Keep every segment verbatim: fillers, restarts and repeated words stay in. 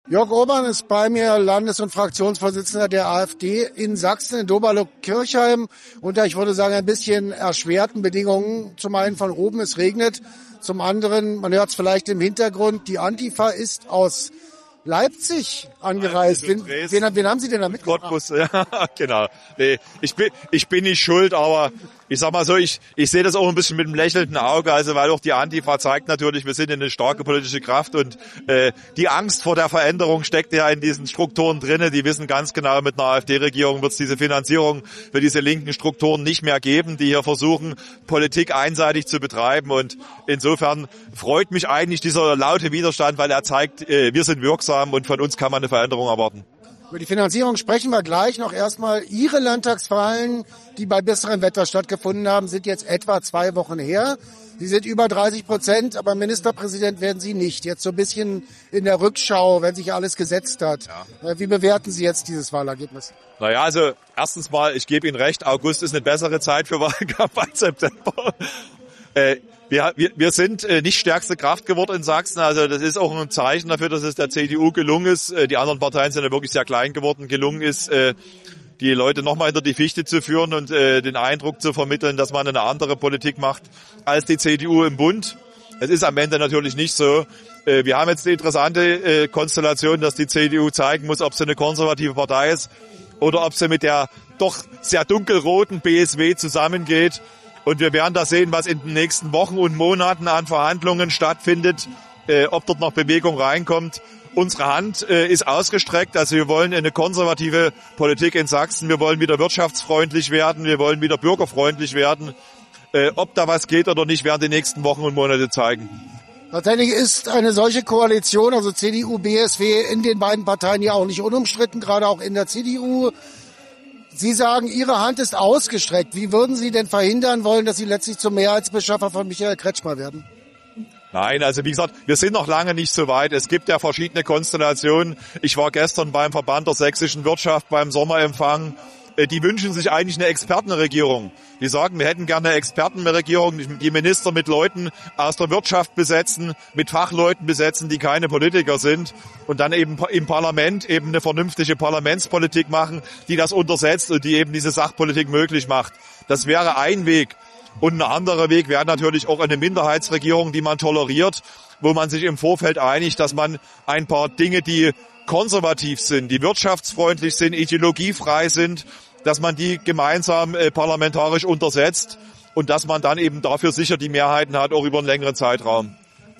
Jörg Urban ist bei mir, Landes- und Fraktionsvorsitzender der AfD in Sachsen, in Doberlo-Kirchheim, unter, ich würde sagen, ein bisschen erschwerten Bedingungen. Zum einen von oben, es regnet, zum anderen, man hört es vielleicht im Hintergrund, die Antifa ist aus Leipzig angereist. Wen, wen, wen haben Sie denn da mitgebracht? Cottbus, ja, genau. Nee, ich bin, ich bin nicht schuld, aber ich sag mal so, ich, ich sehe das auch ein bisschen mit einem lächelnden Auge, also weil auch die Antifa zeigt natürlich, wir sind eine starke politische Kraft und äh, die Angst vor der Veränderung steckt ja in diesen Strukturen drinne. Die wissen ganz genau, mit einer AfD-Regierung wird es diese Finanzierung für diese linken Strukturen nicht mehr geben, die hier versuchen, Politik einseitig zu betreiben. Und insofern freut mich eigentlich dieser laute Widerstand, weil er zeigt, äh, wir sind wirksam und von uns kann man eine Veränderung erwarten. Über die Finanzierung sprechen wir gleich. Noch erstmal Ihre Landtagswahlen, die bei besserem Wetter stattgefunden haben, sind jetzt etwa zwei Wochen her. Sie sind über dreißig Prozent, aber Ministerpräsident werden Sie nicht. Jetzt so ein bisschen in der Rückschau, wenn sich alles gesetzt hat. Ja. Wie bewerten Sie jetzt dieses Wahlergebnis? Naja, also erstens mal, ich gebe Ihnen recht, August ist eine bessere Zeit für Wahlkampf als September. Äh, Wir, wir, wir sind äh, nicht stärkste Kraft geworden in Sachsen. Also das ist auch ein Zeichen dafür, dass es der C D U gelungen ist. Äh, die anderen Parteien sind ja wirklich sehr klein geworden. Gelungen ist, äh, die Leute nochmal hinter die Fichte zu führen und äh, den Eindruck zu vermitteln, dass man eine andere Politik macht als die C D U im Bund. Es ist am Ende natürlich nicht so. Äh, wir haben jetzt die interessante äh, Konstellation, dass die C D U zeigen muss, ob sie eine konservative Partei ist oder ob sie mit der doch sehr dunkelroten B S W zusammengeht. Und wir werden da sehen, was in den nächsten Wochen und Monaten an Verhandlungen stattfindet, äh, ob dort noch Bewegung reinkommt. Unsere Hand äh, ist ausgestreckt. Also wir wollen eine konservative Politik in Sachsen. Wir wollen wieder wirtschaftsfreundlich werden. Wir wollen wieder bürgerfreundlich werden. Äh, ob da was geht oder nicht, werden die nächsten Wochen und Monate zeigen. Tatsächlich ist eine solche Koalition, also C D U, B S W, in den beiden Parteien ja auch nicht unumstritten, gerade auch in der C D U. Sie sagen, Ihre Hand ist ausgestreckt. Wie würden Sie denn verhindern wollen, dass Sie letztlich zum Mehrheitsbeschaffer von Michael Kretschmer werden? Nein, also wie gesagt, wir sind noch lange nicht so weit. Es gibt ja verschiedene Konstellationen. Ich war gestern beim Verband der sächsischen Wirtschaft beim Sommerempfang. Die wünschen sich eigentlich eine Expertenregierung. Die sagen, wir hätten gerne eine Expertenregierung, die Minister mit Leuten aus der Wirtschaft besetzen, mit Fachleuten besetzen, die keine Politiker sind und dann eben im Parlament eben eine vernünftige Parlamentspolitik machen, die das untersetzt und die eben diese Sachpolitik möglich macht. Das wäre ein Weg. Und ein anderer Weg wäre natürlich auch eine Minderheitsregierung, die man toleriert, wo man sich im Vorfeld einigt, dass man ein paar Dinge, die konservativ sind, die wirtschaftsfreundlich sind, ideologiefrei sind, dass man die gemeinsam äh, parlamentarisch untersetzt und dass man dann eben dafür sicher die Mehrheiten hat, auch über einen längeren Zeitraum.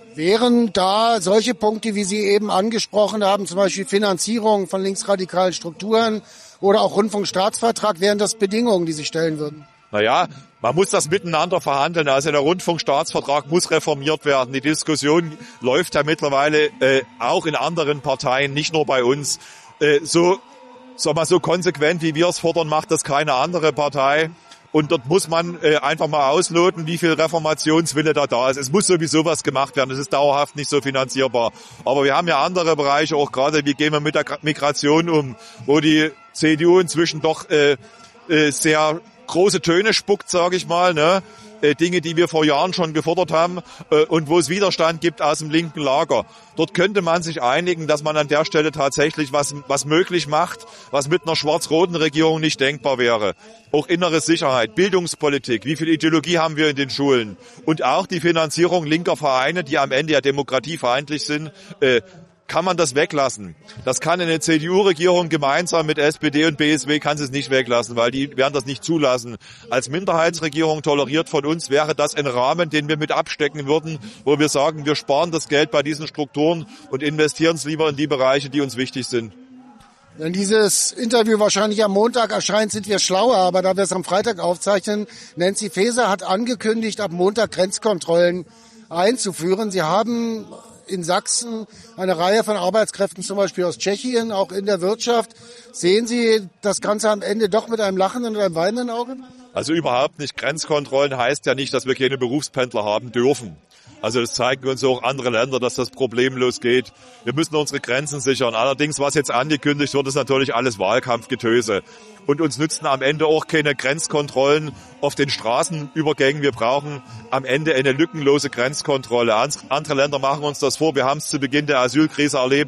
Wären da solche Punkte, wie Sie eben angesprochen haben, zum Beispiel Finanzierung von linksradikalen Strukturen oder auch Rundfunkstaatsvertrag, wären das Bedingungen, die Sie stellen würden? Naja, man muss das miteinander verhandeln. Also der Rundfunkstaatsvertrag muss reformiert werden. Die Diskussion läuft ja mittlerweile äh, auch in anderen Parteien, nicht nur bei uns. Äh, so, sag mal, so konsequent, wie wir es fordern, macht das keine andere Partei. Und dort muss man äh, einfach mal ausloten, wie viel Reformationswille da da ist. Es muss sowieso was gemacht werden. Es ist dauerhaft nicht so finanzierbar. Aber wir haben ja andere Bereiche, auch gerade, wie gehen wir mit der Migration um, wo die C D U inzwischen doch äh, äh, sehr große Töne spuckt, sage ich mal, ne? Äh, Dinge, die wir vor Jahren schon gefordert haben äh, und wo es Widerstand gibt aus dem linken Lager. Dort könnte man sich einigen, dass man an der Stelle tatsächlich was was möglich macht, was mit einer schwarz-roten Regierung nicht denkbar wäre. Auch innere Sicherheit, Bildungspolitik, wie viel Ideologie haben wir in den Schulen und auch die Finanzierung linker Vereine, die am Ende ja demokratiefeindlich sind, äh, kann man das weglassen. Das kann eine C D U-Regierung gemeinsam mit S P D und B S W kann es nicht weglassen, weil die werden das nicht zulassen. Als Minderheitsregierung toleriert von uns wäre das ein Rahmen, den wir mit abstecken würden, wo wir sagen, wir sparen das Geld bei diesen Strukturen und investieren es lieber in die Bereiche, die uns wichtig sind. Wenn dieses Interview wahrscheinlich am Montag erscheint, sind wir schlauer, aber da wir es am Freitag aufzeichnen, Nancy Faeser hat angekündigt, ab Montag Grenzkontrollen einzuführen. Sie haben in Sachsen eine Reihe von Arbeitskräften, zum Beispiel aus Tschechien, auch in der Wirtschaft. Sehen Sie das Ganze am Ende doch mit einem lachenden und einem weinenden Auge? Also überhaupt nicht. Grenzkontrollen heißt ja nicht, dass wir keine Berufspendler haben dürfen. Also das zeigen uns auch andere Länder, dass das problemlos geht. Wir müssen unsere Grenzen sichern. Allerdings, was jetzt angekündigt wird, ist natürlich alles Wahlkampfgetöse. Und uns nützen am Ende auch keine Grenzkontrollen auf den Straßenübergängen. Wir brauchen am Ende eine lückenlose Grenzkontrolle. Andere Länder machen uns das vor. Wir haben es zu Beginn der Asylkrise erlebt.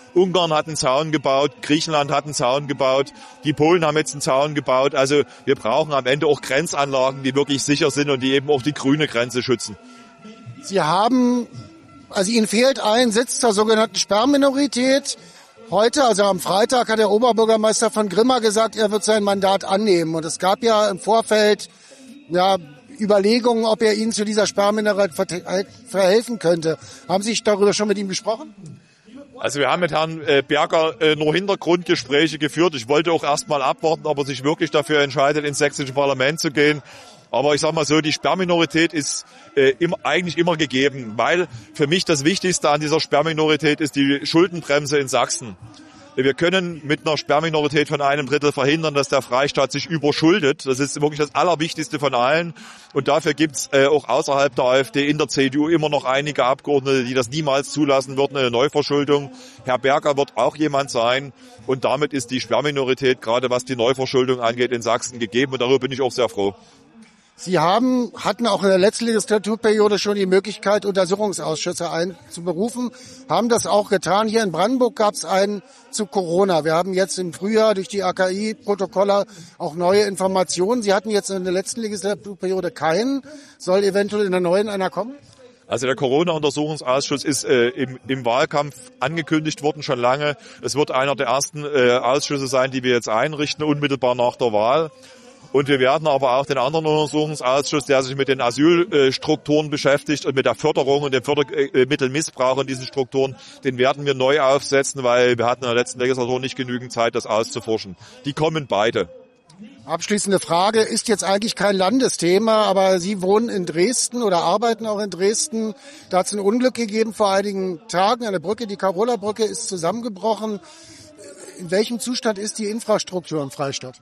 Ungarn hat einen Zaun gebaut, Griechenland hat einen Zaun gebaut, die Polen haben jetzt einen Zaun gebaut. Also wir brauchen am Ende auch Grenzanlagen, die wirklich sicher sind und die eben auch die grüne Grenze schützen. Sie haben, also Ihnen fehlt ein Sitz zur sogenannten Sperrminorität. Heute, also am Freitag, hat der Oberbürgermeister von Grimma gesagt, er wird sein Mandat annehmen. Und es gab ja im Vorfeld ja Überlegungen, ob er Ihnen zu dieser Sperrminorität verhelfen könnte. Haben Sie darüber schon mit ihm gesprochen? Also wir haben mit Herrn Berger nur Hintergrundgespräche geführt. Ich wollte auch erst mal abwarten, ob er sich wirklich dafür entscheidet, ins sächsische Parlament zu gehen. Aber ich sag mal so, die Sperrminorität ist äh, immer, eigentlich immer gegeben, weil für mich das Wichtigste an dieser Sperrminorität ist die Schuldenbremse in Sachsen. Wir können mit einer Sperrminorität von einem Drittel verhindern, dass der Freistaat sich überschuldet. Das ist wirklich das Allerwichtigste von allen. Und dafür gibt's äh, auch außerhalb der AfD in der C D U immer noch einige Abgeordnete, die das niemals zulassen würden, eine Neuverschuldung. Herr Berger wird auch jemand sein. Und damit ist die Sperrminorität, gerade was die Neuverschuldung angeht, in Sachsen gegeben. Und darüber bin ich auch sehr froh. Sie haben, hatten auch in der letzten Legislaturperiode schon die Möglichkeit, Untersuchungsausschüsse einzuberufen, haben das auch getan. Hier in Brandenburg gab es einen zu Corona. Wir haben jetzt im Frühjahr durch die A K I-Protokolle auch neue Informationen. Sie hatten jetzt in der letzten Legislaturperiode keinen. Soll eventuell in der neuen einer kommen? Also der Corona-Untersuchungsausschuss ist äh, im, im Wahlkampf angekündigt worden, schon lange. Es wird einer der ersten äh, Ausschüsse sein, die wir jetzt einrichten, unmittelbar nach der Wahl. Und wir werden aber auch den anderen Untersuchungsausschuss, der sich mit den Asylstrukturen beschäftigt und mit der Förderung und dem Fördermittelmissbrauch in diesen Strukturen, den werden wir neu aufsetzen, weil wir hatten in der letzten Legislatur nicht genügend Zeit, das auszuforschen. Die kommen beide. Abschließende Frage, ist jetzt eigentlich kein Landesthema, aber Sie wohnen in Dresden oder arbeiten auch in Dresden. Da hat es ein Unglück gegeben vor einigen Tagen. Eine Brücke, die Carola-Brücke, ist zusammengebrochen. In welchem Zustand ist die Infrastruktur im Freistaat?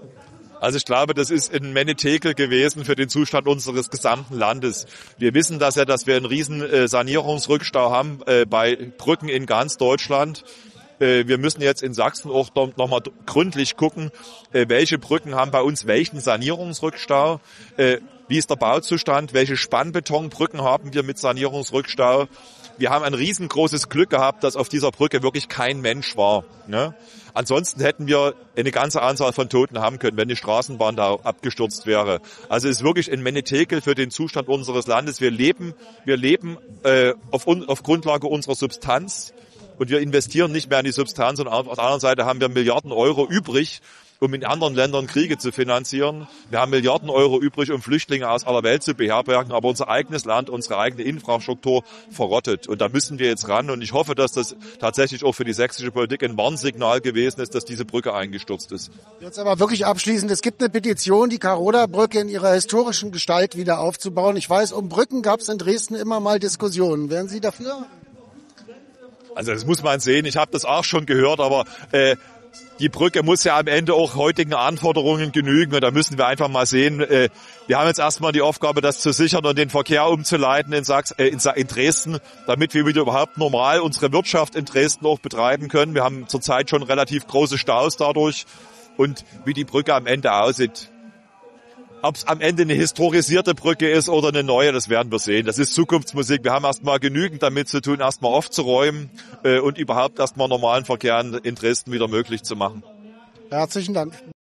Also ich glaube, das ist ein Menetekel gewesen für den Zustand unseres gesamten Landes. Wir wissen das ja, dass wir einen riesen Sanierungsrückstau haben bei Brücken in ganz Deutschland. Wir müssen jetzt in Sachsen auch nochmal gründlich gucken, welche Brücken haben bei uns welchen Sanierungsrückstau, wie ist der Bauzustand, welche Spannbetonbrücken haben wir mit Sanierungsrückstau. Wir haben ein riesengroßes Glück gehabt, dass auf dieser Brücke wirklich kein Mensch war. Ne? Ansonsten hätten wir eine ganze Anzahl von Toten haben können, wenn die Straßenbahn da abgestürzt wäre. Also es ist wirklich ein Menetekel für den Zustand unseres Landes. Wir leben, wir leben äh, auf, auf Grundlage unserer Substanz und wir investieren nicht mehr in die Substanz. Und auf der anderen Seite haben wir Milliarden Euro übrig, um in anderen Ländern Kriege zu finanzieren. Wir haben Milliarden Euro übrig, um Flüchtlinge aus aller Welt zu beherbergen, aber unser eigenes Land, unsere eigene Infrastruktur verrottet. Und da müssen wir jetzt ran. Und ich hoffe, dass das tatsächlich auch für die sächsische Politik ein Warnsignal gewesen ist, dass diese Brücke eingestürzt ist. Jetzt aber wirklich abschließend. Es gibt eine Petition, die Carola-Brücke in ihrer historischen Gestalt wieder aufzubauen. Ich weiß, um Brücken gab es in Dresden immer mal Diskussionen. Wären Sie dafür? Also das muss man sehen. Ich habe das auch schon gehört, aber äh, die Brücke muss ja am Ende auch heutigen Anforderungen genügen und da müssen wir einfach mal sehen, äh, wir haben jetzt erstmal die Aufgabe, das zu sichern und den Verkehr umzuleiten in, Sachs, äh, in, in Dresden, damit wir wieder überhaupt normal unsere Wirtschaft in Dresden auch betreiben können. Wir haben zurzeit schon relativ große Staus dadurch und wie die Brücke am Ende aussieht. Ob es am Ende eine historisierte Brücke ist oder eine neue, das werden wir sehen. Das ist Zukunftsmusik. Wir haben erstmal genügend damit zu tun, erstmal aufzuräumen äh, und überhaupt erstmal normalen Verkehr in Dresden wieder möglich zu machen. Herzlichen Dank.